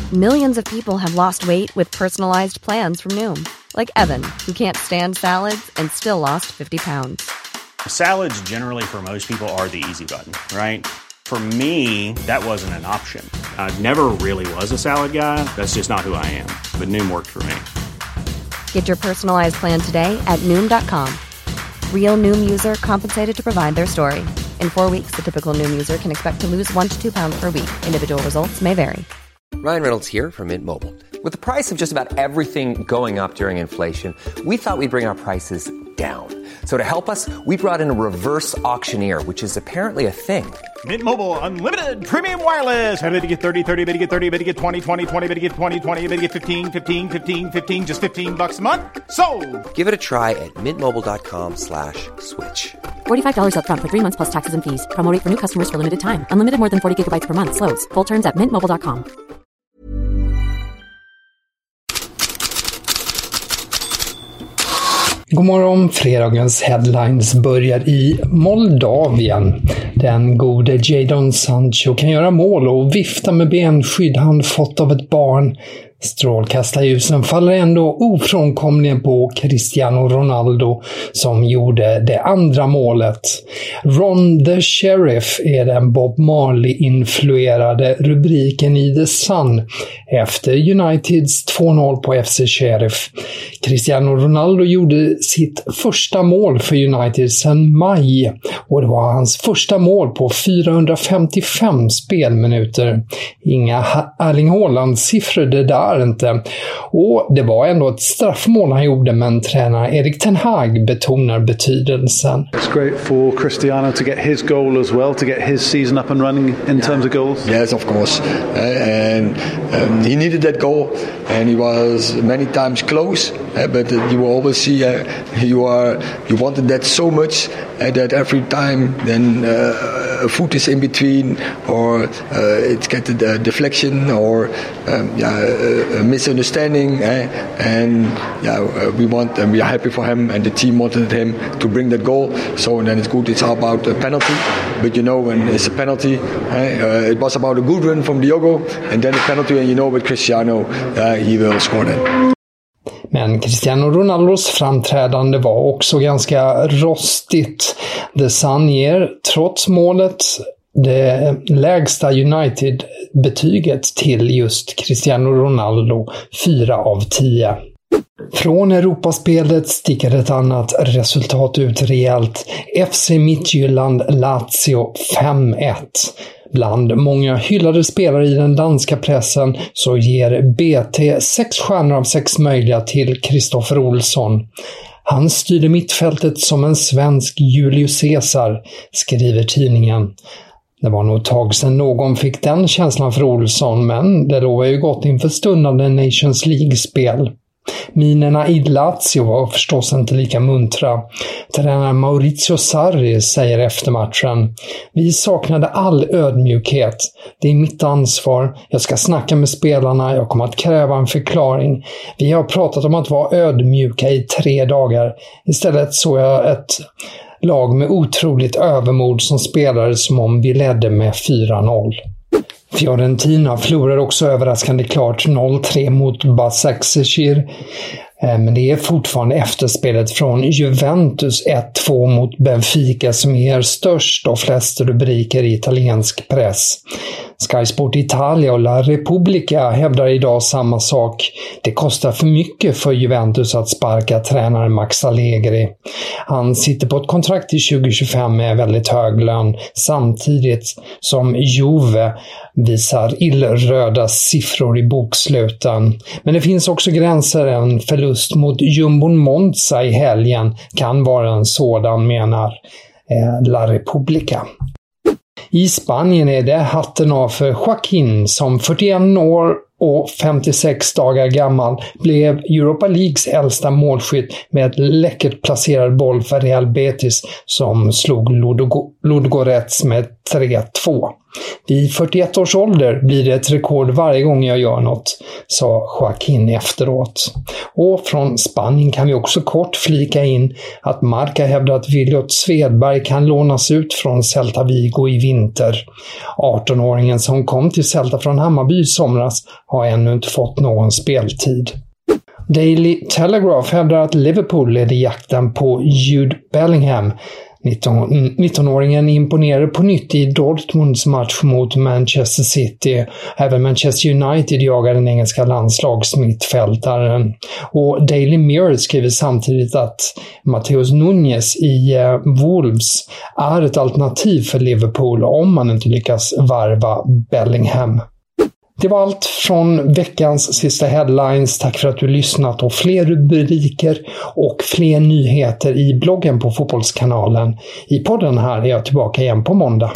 Millions of people have lost weight with personalized plans from Noom. Like Evan, who can't stand salads and still lost 50 pounds. Salads generally for most people are the easy button, right? For me, that wasn't an option. I never really was a salad guy. That's just not who I am. But Noom worked for me. Get your personalized plan today at Noom.com. Real Noom user compensated to provide their story. In 4 weeks, the typical Noom user can expect to lose 1 to 2 pounds per week. Individual results may vary. Ryan Reynolds here from Mint Mobile. With the price of just about everything going up during inflation, we thought we'd bring our prices down. So to help us, we brought in a reverse auctioneer, which is apparently a thing. Mint Mobile Unlimited Premium Wireless. How to get 30, 30, how to get 30, how to get 20, 20, 20, how to get 20, 20, how to get 15, 15, 15, 15, just $15 a month? Sold! Give it a try at mintmobile.com/switch. $45 up front for 3 months plus taxes and fees. Promo rate for new customers for limited time. Unlimited more than 40 gigabytes per month. Slows full terms at mintmobile.com. God morgon, fredagens headlines börjar i Moldavien. Den gode Jadon Sancho kan göra mål och vifta med benskydd han fått av ett barn. Strålkastarljusen faller ändå ofrånkomligen på Cristiano Ronaldo som gjorde det andra målet. Ron the Sheriff är den Bob Marley-influerade rubriken i The Sun efter Uniteds 2-0 på FC Sheriff. Cristiano Ronaldo gjorde sitt första mål för United sedan maj och det var hans första mål på 455 spelminuter. Inga Erling Haaland-siffror det där inte. Och det var ändå ett straffmål han gjorde, men tränare Erik Ten Hag betonar betydelsen. It's great for Cristiano to get his goal as well, to get his season up and running in terms of goals. Yes, of course. And he needed that goal, and he was many times close. But you will always see you wanted that so much that every time then a foot is in between, or it's get a deflection, or a misunderstanding, and we are happy for him, and the team wanted him to bring that goal. So then it's good. It's about a penalty, but you know when it's a penalty, it was about a good run from Diogo, and then a penalty, and you know with Cristiano, he will score that. Men Cristiano Ronaldos framträdande var också ganska rostigt. The Sun ger, trots målet, det lägsta United-betyget till just Cristiano Ronaldo, 4 av 10. Från Europaspelet sticker ett annat resultat ut rejält. FC Midtjylland Lazio 5-1. Bland många hyllade spelare i den danska pressen så ger BT 6 stjärnor av 6 möjliga till Kristoffer Olsson. Han styrde mittfältet som en svensk Julius Caesar, skriver tidningen. Det var nog ett tag sedan någon fick den känslan för Olsson, men det lovar ju gott inför stundande Nations League-spel. Minerna i Lazio var förstås inte lika muntra. Tränare Maurizio Sarri säger efter matchen: "Vi saknade all ödmjukhet. Det är mitt ansvar. Jag ska snacka med spelarna. Jag kommer att kräva en förklaring. Vi har pratat om att vara ödmjuka i 3 dagar. Istället såg jag ett lag med otroligt övermod som spelade som om vi ledde med 4-0. Fiorentina förlorar också överraskande klart 0-3 mot Başakşehir. Men det är fortfarande efterspelet från Juventus 1-2 mot Benfica som ger störst och flest rubriker i italiensk press. Sky Sport Italia och La Repubblica hävdar idag samma sak. Det kostar för mycket för Juventus att sparka tränare Max Allegri. Han sitter på ett kontrakt till 2025 med väldigt hög lön, samtidigt som Juve visar illröda siffror i boksluten. Men det finns också gränser. En förlust mot Jumbon Monza i helgen kan vara en sådan, menar La Repubblica. I Spanien är det hatten av för Joaquin som 41 år och 56 dagar gammal blev Europa Leagues äldsta målskytt med ett läckert placerad boll för Real Betis som slog Ludogorets med 3-2. Vid 41 års ålder blir det ett rekord varje gång jag gör något, sa Joaquin efteråt. Och från Spanien kan vi också kort flika in att Marca hävdar att Williot Svedberg kan lånas ut från Celta Vigo i vinter. 18-åringen som kom till Celta från Hammarby i somras har ännu inte fått någon speltid. Daily Telegraph hävdar att Liverpool leder jakten på Jude Bellingham. 19-åringen imponerade på nytt i Dortmunds match mot Manchester City. Även Manchester United jagar den engelska landslagsmittfältaren. Och Daily Mirror skriver samtidigt att Mateus Nunes i Wolves är ett alternativ för Liverpool om man inte lyckas varva Bellingham. Det var allt från veckans sista headlines. Tack för att du lyssnat, och fler rubriker och fler nyheter i bloggen på Fotbollskanalen. I podden här är jag tillbaka igen på måndag.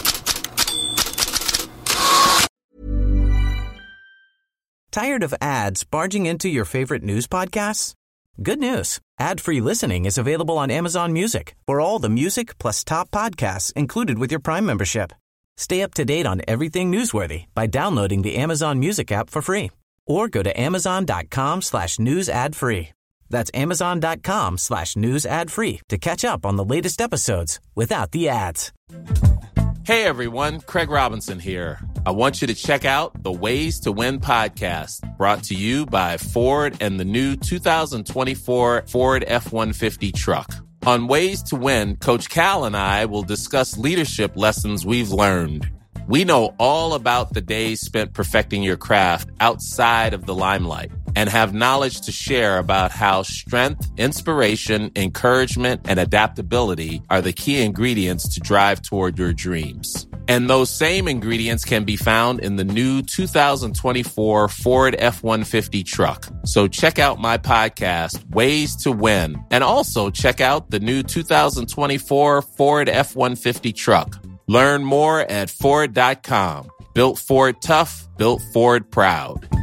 Tired of ads barging into your favorite news podcasts? Good news. Ad-free listening is available on Amazon Music for all the music plus top podcasts included with your Prime membership. Stay up to date on everything newsworthy by downloading the Amazon Music app for free or go to amazon.com/news ad free. That's amazon.com/news ad free to catch up on the latest episodes without the ads. Hey everyone, Craig Robinson here. I want you to check out the Ways to Win podcast, brought to you by Ford and the new 2024 Ford F-150 truck. On Ways to Win, Coach Cal and I will discuss leadership lessons we've learned. We know all about the days spent perfecting your craft outside of the limelight and have knowledge to share about how strength, inspiration, encouragement, and adaptability are the key ingredients to drive toward your dreams. And those same ingredients can be found in the new 2024 Ford F-150 truck. So check out my podcast, Ways to Win, and also check out the new 2024 Ford F-150 truck. Learn more at Ford.com. Built Ford tough, built Ford proud.